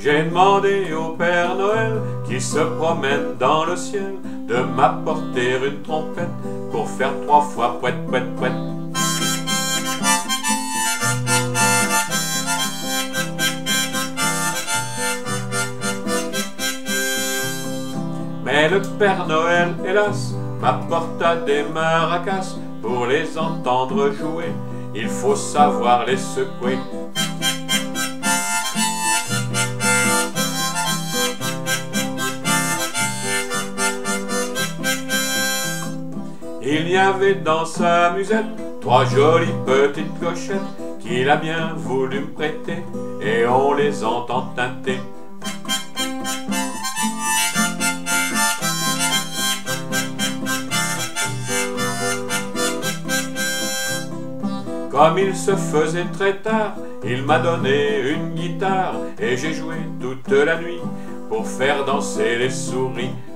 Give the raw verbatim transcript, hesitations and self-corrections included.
J'ai demandé au Père Noël qui se promène dans le ciel de m'apporter une trompette pour faire trois fois pouette pouette pouette. Mais le Père Noël, hélas, m'apporta des maracas. Pour les entendre jouer, il faut savoir les secouer. Il y avait dans sa musette trois jolies petites clochettes qu'il a bien voulu me prêter, et on les entend tinter. Comme il se faisait très tard, il m'a donné une guitare et j'ai joué toute la nuit pour faire danser les souris.